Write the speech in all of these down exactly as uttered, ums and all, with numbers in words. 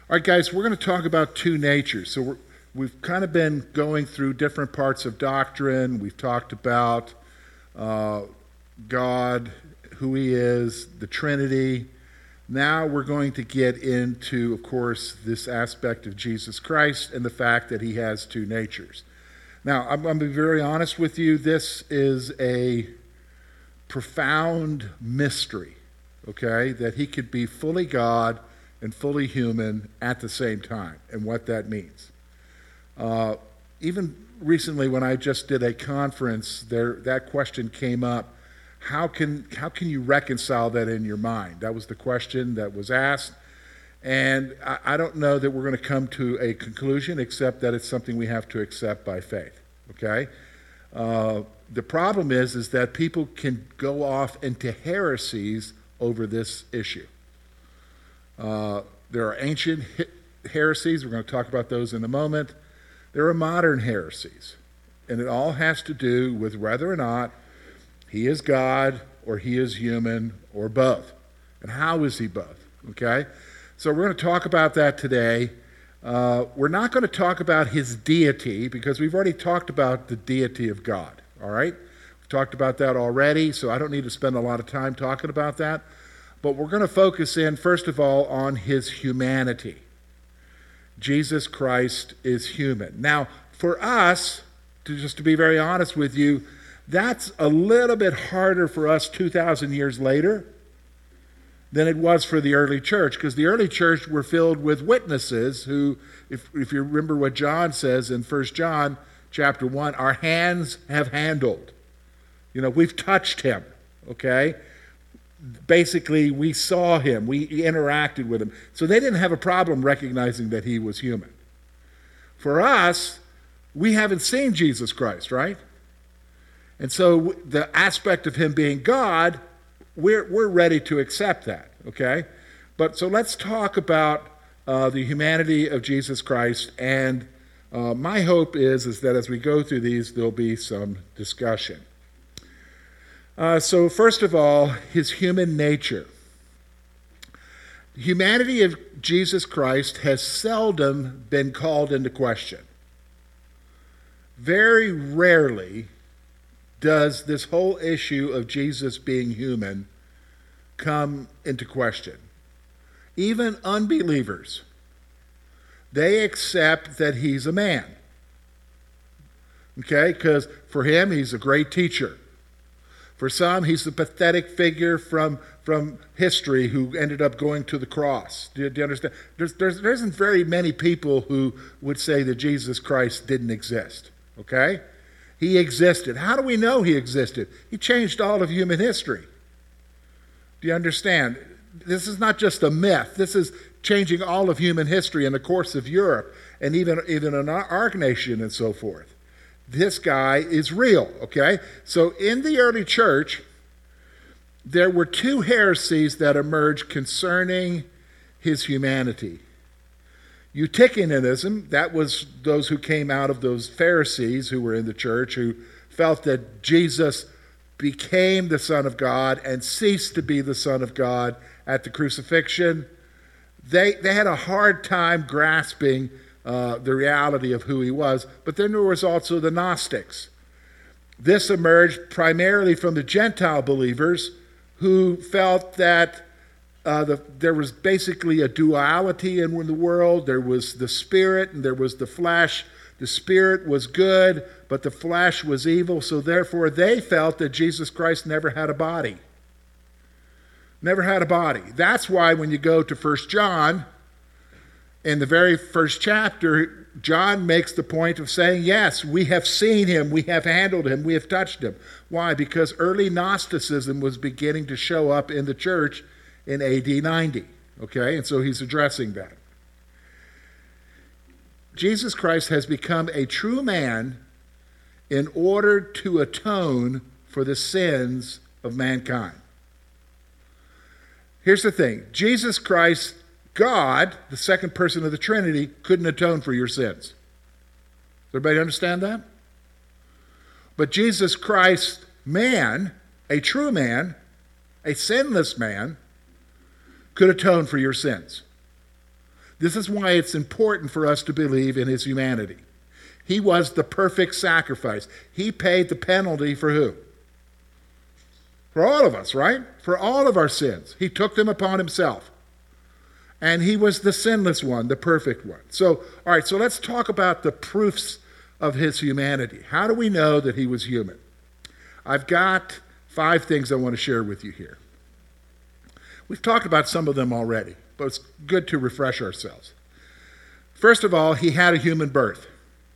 All right, guys, we're going to talk about two natures. So we're, we've kind of been going through different parts of doctrine. We've talked about uh, God, who he is, the Trinity. Now we're going to get into, of course, this aspect of Jesus Christ and the fact that he has two natures. Now, I'm going to be very honest with you. This is a profound mystery, okay, that he could be fully God and fully human at the same time, and what that means. Uh, even recently, when I just did a conference, there that question came up. How can how can you reconcile that in your mind? That was the question that was asked, and I, I don't know that we're going to come to a conclusion, except that it's something we have to accept by faith. Okay. Uh, the problem is, is that people can go off into heresies over this issue. Uh, there are ancient heresies. We're going to talk about those in a moment. There are modern heresies. And it all has to do with whether or not he is God or he is human or both. And how is he both? Okay? So we're going to talk about that today. Uh, we're not going to talk about his deity because we've already talked about the deity of God. All right? We've talked about that already, so I don't need to spend a lot of time talking about that. But we're going to focus in, first of all, on his humanity. Jesus Christ is human. Now, for us, to just to be very honest with you, that's a little bit harder for us two thousand years later than it was for the early church, because the early church were filled with witnesses who, if, if you remember what John says in First John chapter one, our hands have handled. You know, we've touched him, okay? Basically, we saw him, we interacted with him. So they didn't have a problem recognizing that he was human. For us, we haven't seen Jesus Christ, right? And so the aspect of him being God, we're, we're ready to accept that, okay? But so let's talk about uh, the humanity of Jesus Christ. And uh, my hope is, is that as we go through these, there'll be some discussion. Uh, so first of all, his human nature. The humanity of Jesus Christ has seldom been called into question. Very rarely does this whole issue of Jesus being human come into question. Even unbelievers, they accept that he's a man. Okay, because for him, he's a great teacher. For some, he's a pathetic figure from, from history who ended up going to the cross. Do you, do you understand? There's, there's, there isn't very many people who would say that Jesus Christ didn't exist, okay? He existed. How do we know he existed? He changed all of human history. Do you understand? This is not just a myth. This is changing all of human history in the course of Europe and even, even in our, our nation and so forth. This guy is real, okay? So in the early church, there were two heresies that emerged concerning his humanity. Eutychianism, that was those who came out of those Pharisees who were in the church, who felt that Jesus became the Son of God and ceased to be the Son of God at the crucifixion. They, they had a hard time grasping Uh, the reality of who he was. But then there was also the Gnostics. This emerged primarily from the Gentile believers who felt that uh, the, there was basically a duality in the world. There was the spirit and there was the flesh. The spirit was good, but the flesh was evil. So therefore they felt that Jesus Christ never had a body. Never had a body. That's why when you go to First John, in the very first chapter, John makes the point of saying, yes, we have seen him, we have handled him, we have touched him. Why? Because early Gnosticism was beginning to show up in the church in A D ninety. Okay, and so he's addressing that. Jesus Christ has become a true man in order to atone for the sins of mankind. Here's the thing. Jesus Christ, God, the second person of the Trinity, couldn't atone for your sins. Does everybody understand that? But Jesus Christ, man, a true man, a sinless man, could atone for your sins. This is why it's important for us to believe in his humanity. He was the perfect sacrifice. He paid the penalty for who? For all of us, right? For all of our sins. He took them upon himself. And he was the sinless one, the perfect one. So, all right, so let's talk about the proofs of his humanity. How do we know that he was human? I've got five things I want to share with you here. We've talked about some of them already, but it's good to refresh ourselves. First of all, he had a human birth.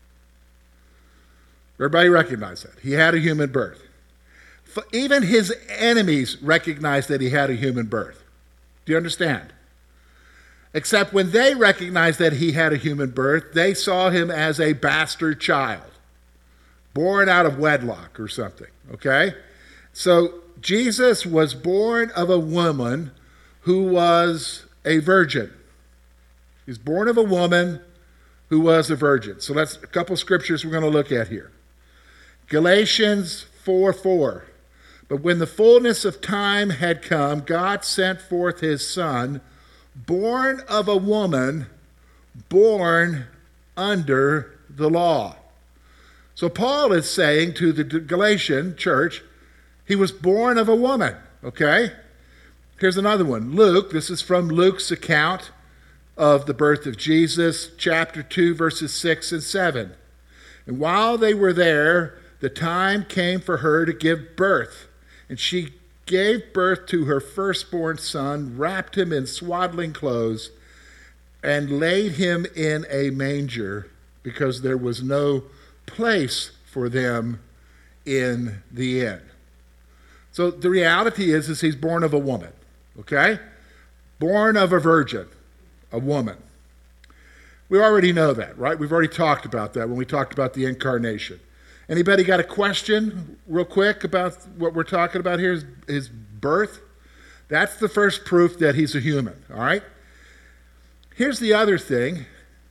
Everybody recognize that. He had a human birth. Even his enemies recognized that he had a human birth. Do you understand? Except when they recognized that he had a human birth, they saw him as a bastard child, born out of wedlock or something, okay? So Jesus was born of a woman who was a virgin. He's born of a woman who was a virgin. So that's a couple scriptures we're going to look at here. Galatians four four. But when the fullness of time had come, God sent forth his son, born of a woman, born under the law. So Paul is saying to the Galatian church, he was born of a woman, okay? Here's another one. Luke, this is from Luke's account of the birth of Jesus, chapter two, verses six and seven. And while they were there, the time came for her to give birth. And she gave birth to her firstborn son, wrapped him in swaddling clothes, and laid him in a manger because there was no place for them in the inn. So the reality is, is he's born of a woman, okay? Born of a virgin, a woman. We already know that, right? We've already talked about that when we talked about the incarnation. Anybody got a question real quick about what we're talking about here, his, his birth? That's the first proof that he's a human, all right? Here's the other thing.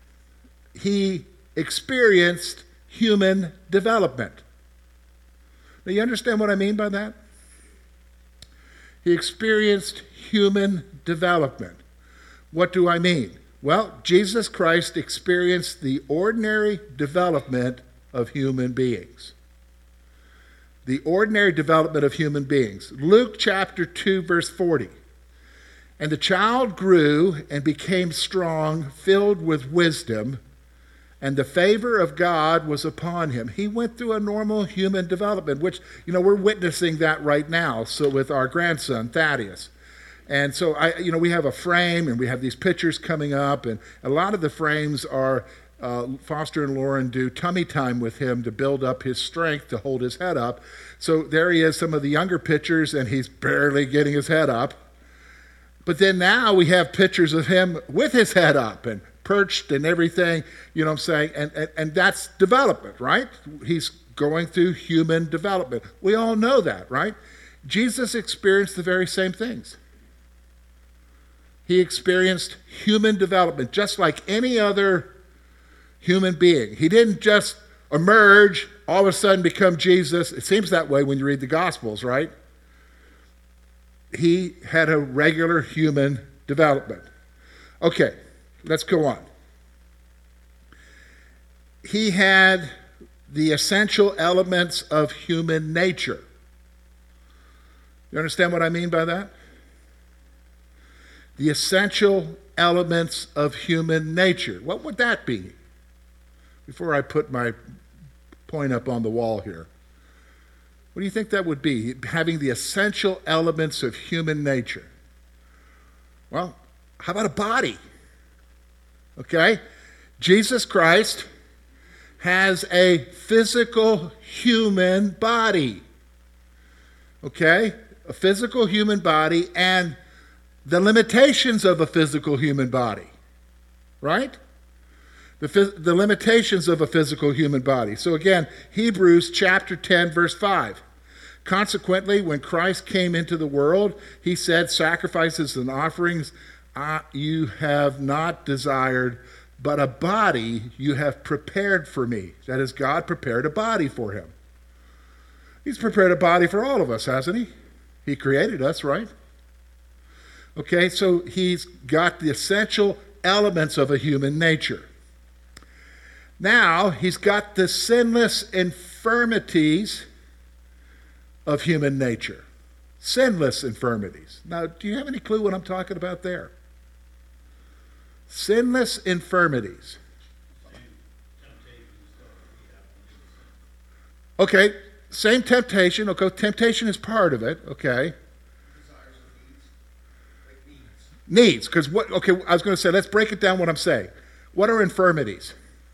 He experienced human development. Now, you understand what I mean by that? He experienced human development. What do I mean? Well, Jesus Christ experienced the ordinary development of human beings. The ordinary development of human beings. Luke chapter two, verse forty. And the child grew and became strong, filled with wisdom, and the favor of God was upon him. He went through a normal human development, which, you know, we're witnessing that right now. So with our grandson, Thaddeus. And so, I, you know, we have a frame and we have these pictures coming up, and a lot of the frames are Uh, Foster and Lauren do tummy time with him to build up his strength to hold his head up. So there he is, some of the younger pictures, and he's barely getting his head up. But then now we have pictures of him with his head up and perched and everything, you know what I'm saying? And, and, and that's development, right? He's going through human development. We all know that, right? Jesus experienced the very same things. He experienced human development just like any other human being. He didn't just emerge, all of a sudden become Jesus. It seems that way when you read the Gospels, right? He had a regular human development. Okay, let's go on. He had the essential elements of human nature. You understand what I mean by that? The essential elements of human nature. What would that be? Before I put my point up on the wall here, what do you think that would be? Having the essential elements of human nature. Well, how about a body? Okay? Jesus Christ has a physical human body. Okay? A physical human body and the limitations of a physical human body. Right? The, the limitations of a physical human body. So again, Hebrews chapter ten, verse five. Consequently, when Christ came into the world, he said, sacrifices and offerings uh, you have not desired, but a body you have prepared for me. That is, God prepared a body for him. He's prepared a body for all of us, hasn't he? He created us, right? Okay, so he's got the essential elements of a human nature. Now, he's got the sinless infirmities of human nature. Sinless infirmities. Now, do you have any clue what I'm talking about there? Sinless infirmities. Okay, same temptation. Okay, temptation is part of it. Okay. Needs, because what, okay, I was going to say, let's break it down what I'm saying. What are infirmities?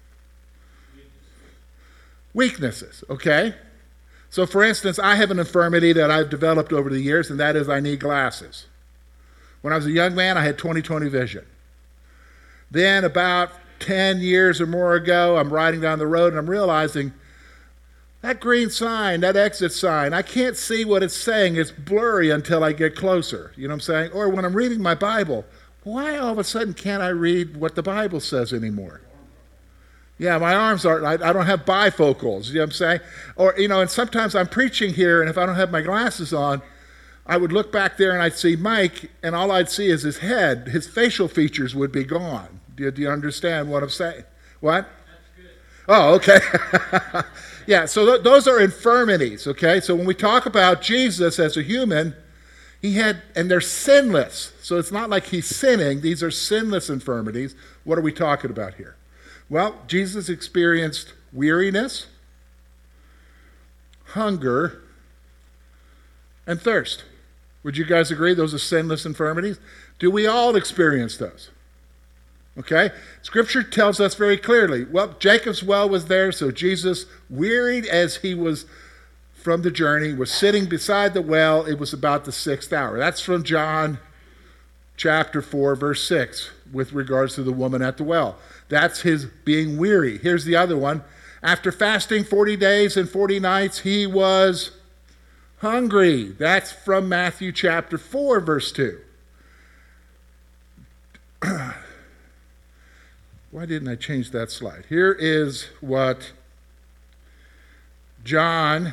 Weaknesses, okay? So for instance, I have an infirmity that I've developed over the years, and that is I need glasses. When I was a young man, I had twenty twenty vision. Then about ten years or more ago, I'm riding down the road and I'm realizing that green sign, that exit sign, I can't see what it's saying. It's blurry until I get closer. You know what I'm saying? Or when I'm reading my Bible, why all of a sudden can't I read what the Bible says anymore? Yeah, my arms aren't, I, I don't have bifocals, you know what I'm saying? Or, you know, and sometimes I'm preaching here, and if I don't have my glasses on, I would look back there and I'd see Mike, and all I'd see is his head. His facial features would be gone. Do you, do you understand what I'm saying? What? Oh, okay. Yeah, so th- those are infirmities, okay? So when we talk about Jesus as a human, he had, and they're sinless. So it's not like he's sinning. These are sinless infirmities. What are we talking about here? Well, Jesus experienced weariness, hunger, and thirst. Would you guys agree those are sinless infirmities? Do we all experience those? Okay? Scripture tells us very clearly. Well, Jacob's well was there, so Jesus, wearied as he was from the journey, was sitting beside the well. It was about the sixth hour. That's from John chapter four, verse six, with regards to the woman at the well. That's his being weary. Here's the other one. After fasting forty days and forty nights, he was hungry. That's from Matthew chapter four, verse two. Why didn't I change that slide? Here is what John,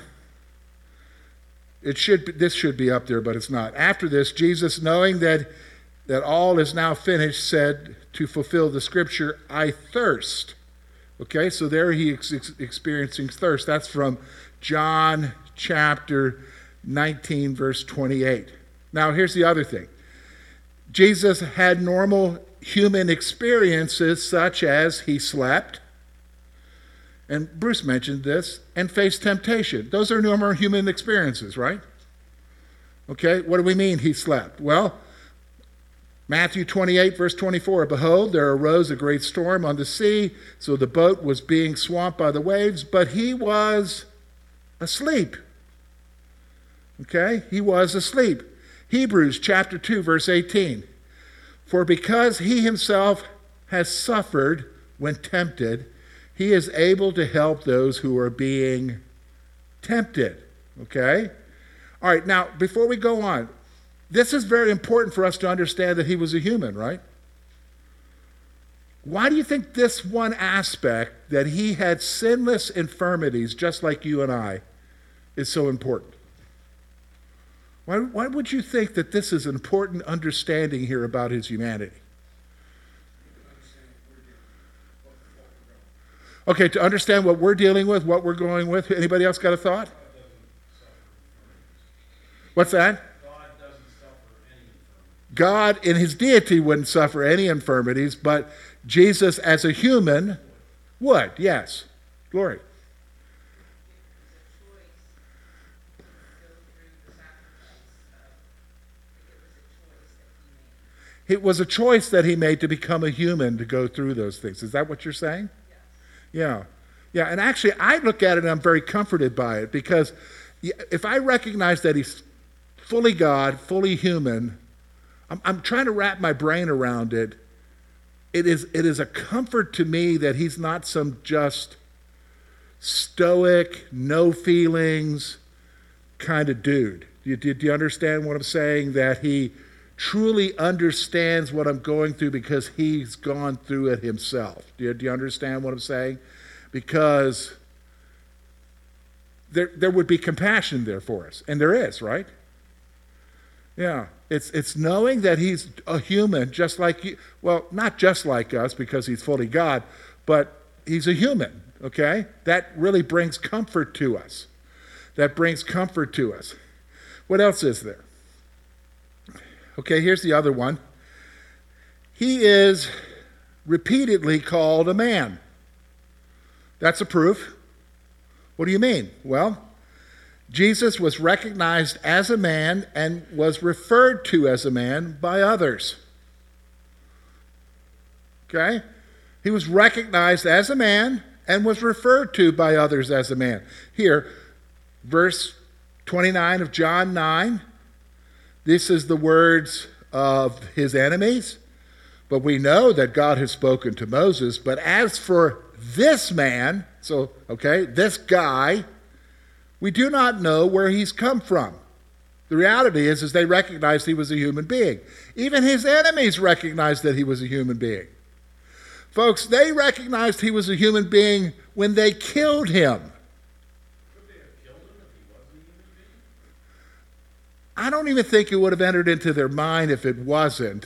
it should be, this should be up there, but it's not. After this, Jesus, knowing that, that all is now finished, said to fulfill the scripture, I thirst. Okay, so there he is ex- experiencing thirst. That's from John chapter nineteen, verse twenty-eight. Now, here's the other thing. Jesus had normal human experiences such as he slept, and Bruce mentioned this, and faced temptation. Those are normal human experiences, right? Okay, what do we mean he slept? Well, Matthew twenty-eight, verse twenty-four, behold, there arose a great storm on the sea, so the boat was being swamped by the waves, but he was asleep. Okay, he was asleep. Hebrews chapter two, verse eighteen, for because he himself has suffered when tempted, he is able to help those who are being tempted. Okay? All right, now, before we go on, this is very important for us to understand that he was a human, right? Why do you think this one aspect, that he had sinless infirmities just like you and I, is so important? Why, why would you think that this is an important understanding here about his humanity? Okay, to understand what we're dealing with, what we're going with. Anybody else got a thought? What's that? God doesn't suffer any infirmities. God in his deity wouldn't suffer any infirmities, but Jesus as a human would, yes. Glory. It was a choice that he made to become a human to go through those things. Is that what you're saying? Yes. Yeah. Yeah, and actually I look at it and I'm very comforted by it, because if I recognize that he's fully God, fully human, I'm, I'm trying to wrap my brain around it. It is, it is a comfort to me that he's not some just stoic, no feelings kind of dude. Do you, do you understand what I'm saying? That he truly understands what I'm going through because he's gone through it himself. Do you, do you understand what I'm saying? Because there, there would be compassion there for us. And there is, right? Yeah, it's it's knowing that he's a human, just like you. Well, not just like us because he's fully God, but he's a human. Okay, that really brings comfort to us. That brings comfort to us. What else is there? Okay, here's the other one. He is repeatedly called a man. That's a proof. What do you mean? Well, Jesus was recognized as a man and was referred to as a man by others. Okay? He was recognized as a man and was referred to by others as a man. Here, verse twenty-nine of John nine, this is the words of his enemies. But we know that God has spoken to Moses. But as for this man, so, okay, this guy, we do not know where he's come from. The reality is, is they recognized he was a human being. Even his enemies recognized that he was a human being. Folks, they recognized he was a human being when they killed him. Could they have killed him if he wasn't a human being? I don't even think it would have entered into their mind if it wasn't.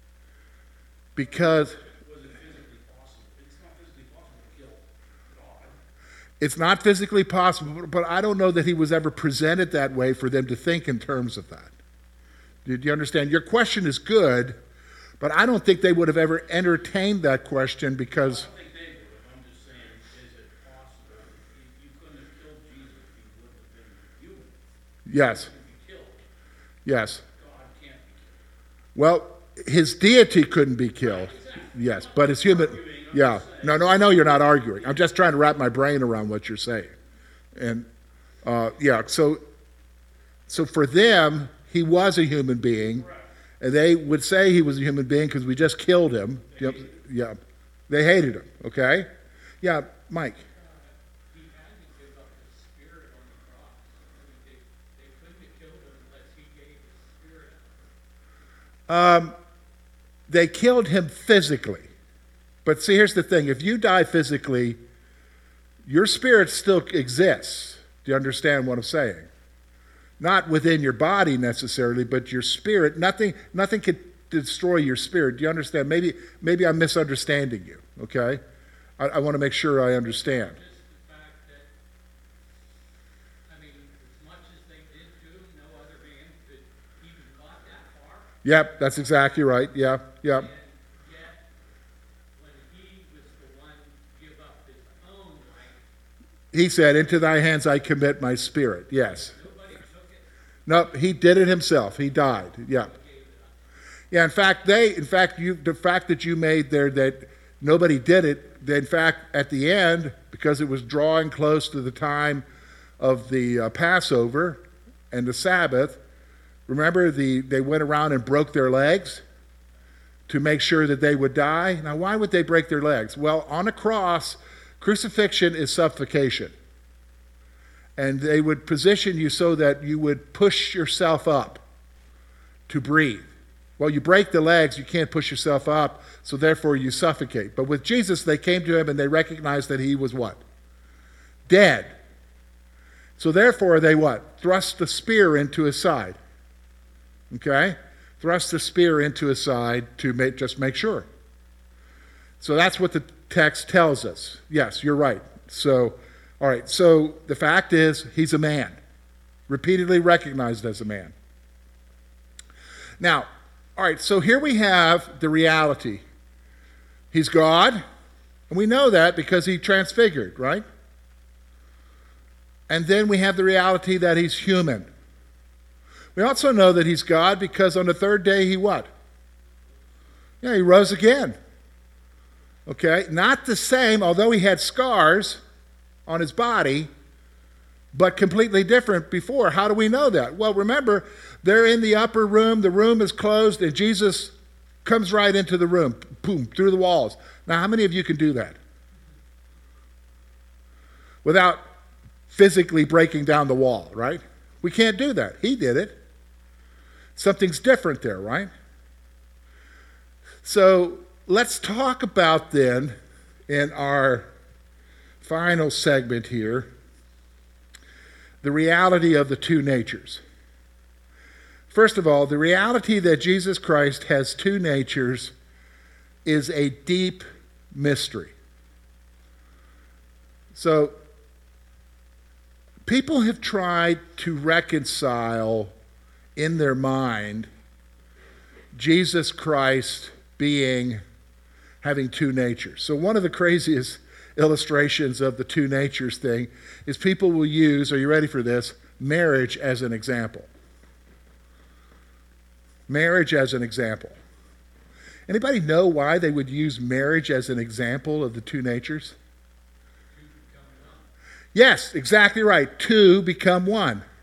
Because Was it physically possible? It's not physically possible to kill God. it's not physically possible, but I don't know that he was ever presented that way for them to think in terms of that. Do you understand? Your question is good, but I don't think they would have ever entertained that question because... I think they would have. I'm just saying, is it possible? You, you couldn't have killed Jesus if he wouldn't have been human. Yes, He could be killed. yes. God can't be killed. Well, his deity couldn't be killed. Yes, but his human... Yeah. No, no, I know you're not arguing. I'm just trying to wrap my brain around what you're saying. And, uh, yeah, so, so for them, he was a human being. And they would say he was a human being because we just killed him. Yep. Yeah. They hated him, okay? Yeah, Mike. He had to give up his spirit on the cross. I mean, they, they couldn't have killed him unless he gave his spirit up. Um, they killed him physically. But see, here's the thing. If you die physically, your spirit still exists. Do you understand what I'm saying? Not within your body necessarily, but your spirit. Nothing, nothing can destroy your spirit. Do you understand? Maybe, maybe I'm misunderstanding you, okay? I, I want to make sure I understand. Just the fact that, I mean, as much as they did to him, no other man could even got that far. Yep, that's exactly right. Yeah, yeah. And yet, when he was the one to give up his own life, He said, into thy hands I commit my spirit. Yes. nobody took it, No, he did it himself. He died. Yeah. gave it up. Yeah, in fact, they, in fact, you, the fact that you made there that nobody did it, that in fact, at the end, because it was drawing close to the time of the uh, Passover and the Sabbath, remember the they went around and broke their legs to make sure that they would die. Now, why would they break their legs? Well, on a cross, crucifixion is suffocation. And they would position you so that you would push yourself up to breathe. Well, you break the legs, you can't push yourself up, so therefore you suffocate. But with Jesus, they came to him and they recognized that he was what? Dead. So therefore they what? Thrust the spear into his side. Okay? Thrust the spear into his side to make, just make sure. So that's what the text tells us. Yes, you're right. So, all right, so the fact is he's a man, repeatedly recognized as a man. Now, all right, so here we have the reality. He's God, and we know that because he transfigured, right? And then we have the reality that he's human. We also know that he's God because on the third day he what? Yeah, he rose again. Okay, not the same, although he had scars on his body, but completely different before. How do we know that? Well, remember, they're in the upper room, the room is closed, and Jesus comes right into the room, boom, through the walls. Now, how many of you can do that? Without physically breaking down the wall, right? We can't do that. He did it. Something's different there, right? So let's talk about then, in our final segment here, the reality of the two natures. First of all, the reality that Jesus Christ has two natures is a deep mystery. So, people have tried to reconcile in their mind Jesus Christ being, having two natures. So one of the craziest illustrations of the two natures thing is people will use, are you ready for this, marriage as an example. Marriage as an example. Anybody know why they would use marriage as an example of the two natures? Yes, exactly right. Two become one.